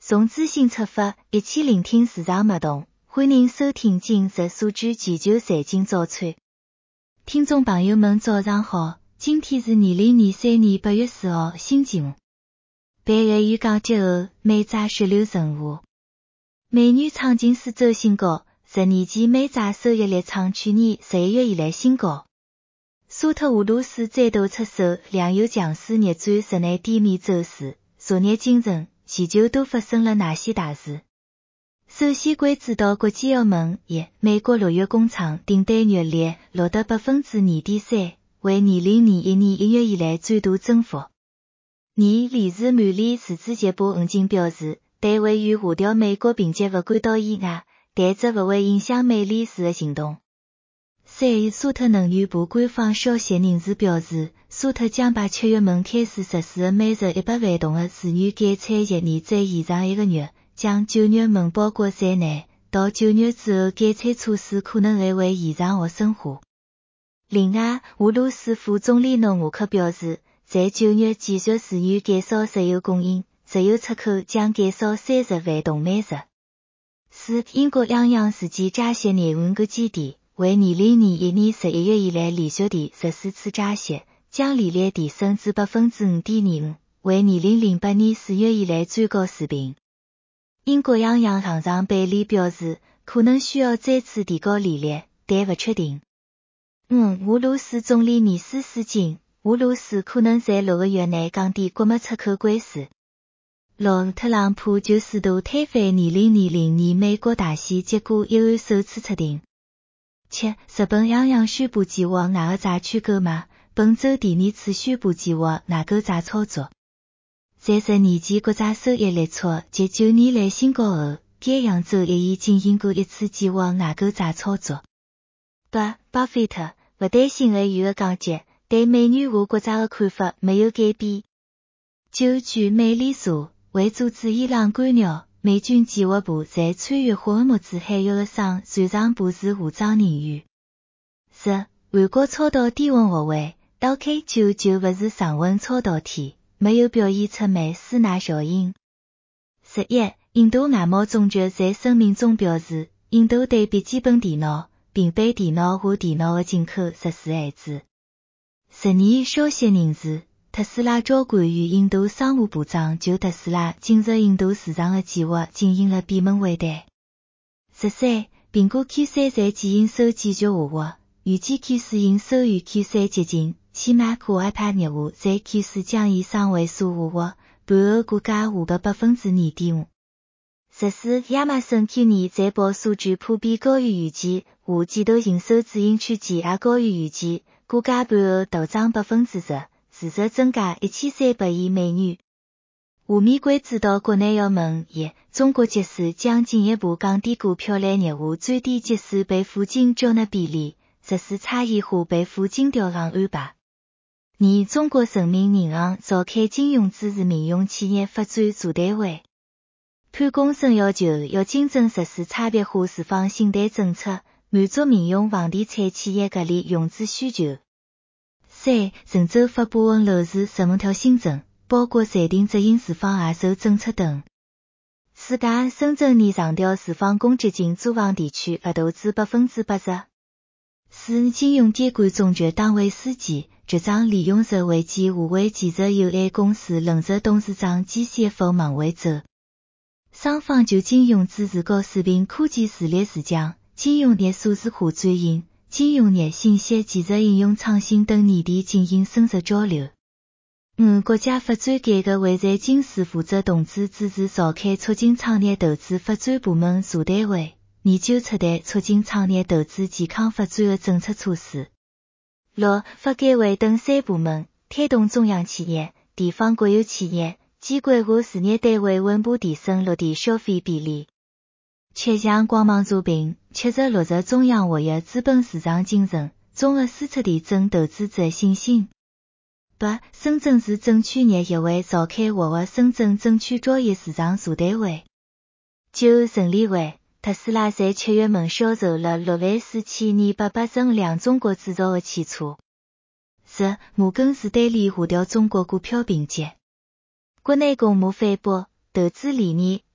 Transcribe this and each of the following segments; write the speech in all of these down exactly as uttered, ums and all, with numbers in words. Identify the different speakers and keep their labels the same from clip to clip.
Speaker 1: 从资讯出发，一起聆听市场脉动。欢迎收听今日数据全球财经早餐。听众朋友们早上好，今天是二零二三年八月四号星期五。盘后与港节后，美债血流成河，美元创近四周新高，十年期美债收益率创去年十一月以来新高。沙特俄罗斯再度出手，两油强势逆转日内低迷走势。昨日清晨，全球都发生了哪些大事？首先关注到国际要闻：一、美国六月工厂订单月率录得百分之二点三，为二零二一年一月以来最大增幅。二、理事满联辞职节部已经表示，对位于下调美国评级不感到意外，但这不会影响美联储的行动。三、沙特能源部官方消息人士表示，沙特将把七月份开始实施的每日一百万桶的自然减产日期再延长一个月，将九月份包括在内。到九月之后，减产措施可能还会延长或深化。另外，俄罗斯副总理诺瓦克表示，在九月继续自愿减少石油供应，石油出口将减少三十万桶每日。四、英国央行实际加息廿五个基点，为二零二一年十一月以来连续第十四次加息，将利率提升至百分之五点二五，为二零零八年四月以来最高水平。英国央行行长贝利表示，可能需要再次提高利率，但不确定。五、俄罗斯总理米斯斯警，俄罗斯可能在六个月内降低谷物出口关税。六、特朗普就试图推翻二零二零年美国大选结果议案首次出庭。七、日本央行宣布计划外的债券购买，本周第二次宣布计划外购债操作。在十年期国债收益率创近九年来新高后，该行周一已进行过一次计划外购债操作。八、巴菲特不担心欧元的降级，对美元化国债的看法没有改变。九、据美联社，为阻止伊朗干扰，美军计划部在穿越霍尔木兹海峡的上船上部署武装人员。十、韩国超导低温学会 L K 九九不是常温超导体，没有表现出美斯纳效应。十一、印度外贸总局在声明中表示，印度对笔记本电脑、平板电脑和电脑的进口实施限制。十二、消息人士，特斯拉交管与印度商务部长就特斯拉进入印度市场的计划进行了闭门会谈。十三、苹果 Q 三在经营收继续下滑，预计 Q 四营收与 Q 三接近，其 Mac 和 iPad 业务在 Q 四将以双位数下滑，盘后股价下跌百分之二点五。十四、亚马逊去年财报数据普遍高于预期，下季度营收指引区间也高于预期，股价盘后大涨百分之十，市值增加一千三百亿美元。下面关注到国内要闻：一、中国集团将进一步降低股票类业务最低结算备付金缴纳比例，实施差异化备付金调行安排。二、中国人民银行召开金融支持民用企业发展座谈会，潘功胜要求要谨慎实施差别化释放信贷政策，满足民用房地产企业合理融资需求。三、郑州发布稳楼市十五条新政，包括暂停执行住房限售政策等。四家深圳拟上调住房公积金租房地区额度至百分之八十。四、金融监管总局党委书记、局长李永寿会见华为技术有限公司轮值董事长兼 C F O 孟伟洲。双方就金融支持高水平科技实力自强、金融业数字化转型、金融业信息技术应用创新等议题进行深入交流。五、国家发展改革委财经司负责同志主持召开促进创业投资发展部门座谈会，研究出台促进创业投资健康发展的政策措施。六、发改委等三部门推动中央企业、地方国有企业、机关和事业单位稳步提升落地消费比例。七、向光芒茶评，切实落实中央活跃资本市场精神，综合输出提振投资者信心。八、深圳市证券业协会召开活跃深圳证券交易市场座谈会。九、证监会，特斯拉在七月份销售了六万四千二百八十五辆中国制造的汽车。十、摩根士丹利下调中国股票评级。国内公募反驳，投资理念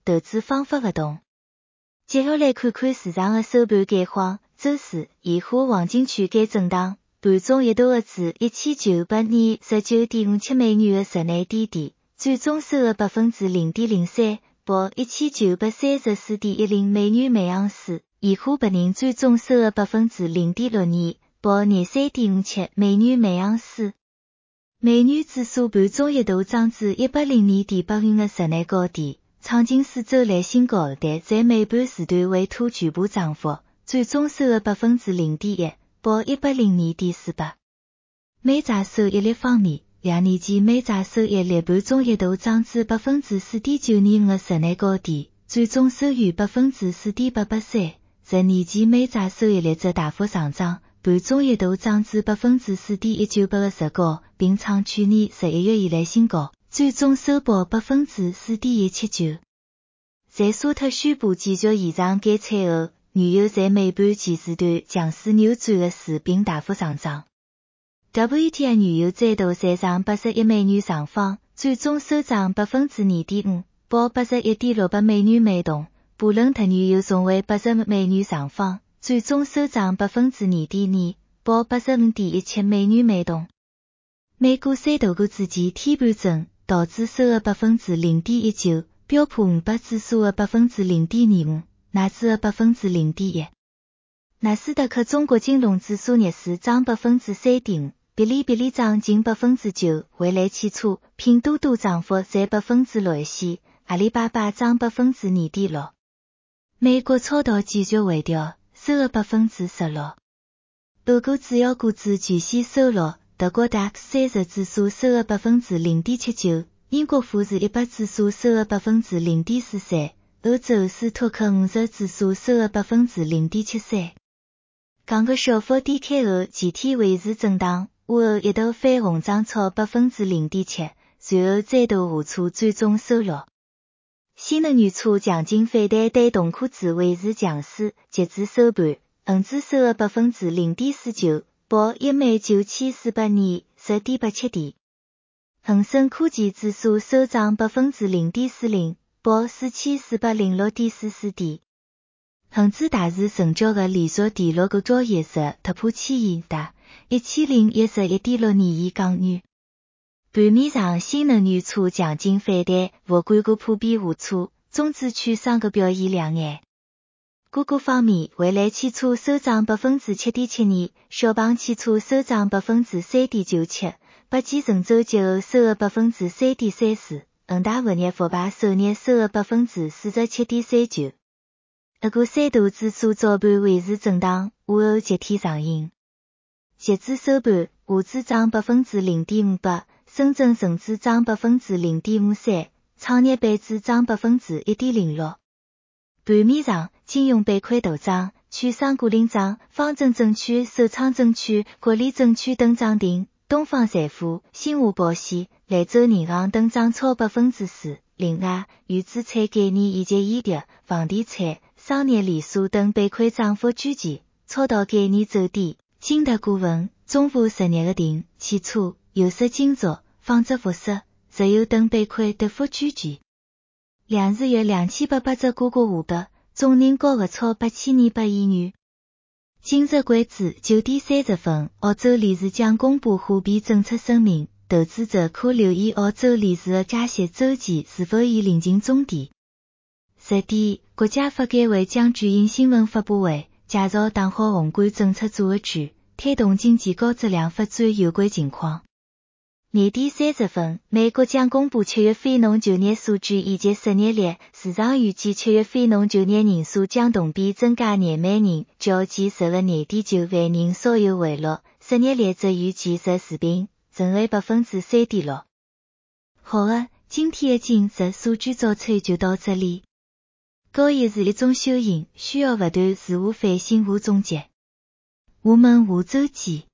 Speaker 1: 投资方法不同。接下来看看市场的收盘概况。周四，现货黄金区间震荡，盘中一度的至一千九百二十九点五七美元的室内低点，最终收的 百分之零点零三，报一千九百三十四点一零美元每盎司。现货白银最终收的 百分之零点六二，报廿三点五七美元每盎司。美元指数盘中一度涨至一百零二点八五的室内高点，创近四周来新高，但在尾盘时段未吐全部涨幅，最终收的 百分之零点一，报一百零二点四八。美债收益率方面，两年期美债收益率盘中一度涨至 百分之四点九二五的室内高点，最终收于 百分之四点八八三。十年期美债收益率则大幅上涨，盘中一度涨至 百分之四点一九八的实高，并创去年十一月以来新高，最终收报 百分之四点一七九。在沙特宣布继续延长减产后，原油在尾盘前时段强势扭转的时并大幅上涨。W T I 原油再度站上八十一美元上方，最终收涨 百分之二点五，报 八十一点六八美元每桶。布伦特原油重回八十美元上方，最终收涨 百分之二点二，报 八十五点一七美元每桶。美股三大股之间天盘争，道指收的 百分之零点一九，标普五百指数的 百分之零点二五，纳指的 百分之零点一。纳斯达克中国金融指数逆势涨 百分之三点五，哔哩哔哩涨近 百分之九，蔚来汽车、拼多多涨幅在 百分之六以线，阿里巴巴涨 百分之二点六。美国超导继续回调，收了 百分之十六。欧股主要股指全线收落，德国 D A X 三十指数收了 百分之零点七九，英国富时一百指数收了 百分之零点四三，欧洲斯托克五十指数收了 百分之零点七三。港股小幅低开后，前天维持震荡，午后一度翻红涨超 百分之零点七，随后再度下挫，最终收落。新能源车强劲反弹对铜科指维持强势，截至收盘，恒指收了 百分之零点四九，报一万九千四百二十点八七点。恒生科技指数收涨 百分之零点四零，报四千四百零六点四四点。恒指大市成交额连续第六个交易日突破千亿，达一千零一十一点六二亿港元。盘面上，新能源车强劲反弹，物管股普遍下挫，中资券商个表现亮眼。个股方面，蔚来汽车收涨 百分之七点七二，小鹏汽车收涨 百分之三点九七，北汽神州节后收了 百分之三点三四，恒大物业复牌首日收了 百分之四十七点三九。俄股三大指数早盘维持震荡，午后集体上行。截至收盘，沪指涨 百分之零点五八。深圳成指涨 百分之零点五三，创业板指涨 百分之一点零六。盘面上，金融板块大涨，券商股领涨，方正证券、首创证券、国联证券等涨停，东方财富、新华保险、兰州银行等涨超 百分之四。另外，原资产概念以及医疗、房地产、商业连锁等板块涨幅居前，超导概念走低，金达股份、中华实业的电、汽车、有色金属、纺织服饰、石油等板块跌幅居前。两日约两千八百只个股下跌，总人高额超八千二百亿元。今日关注九点三十分，澳洲理事将公布货币政策声明，投资者可留意澳洲理事的加息周期是否已临近终点。十点，国家发改委将举行新闻发布会，介绍党好宏观政策组合拳，推动经济高质量发展有关情况。廿点三十分，美国将公布七月非农就业数据以及失业率，市场预计七月非农就业人数将同比增加廿万人，较前十个廿点九万人稍有回落，失业率则与前十持平，成为 百分之三点六。好的，今天的今日数据早餐就到这里。交易是一种修行，需要不断自我反省和总结。我们下周见。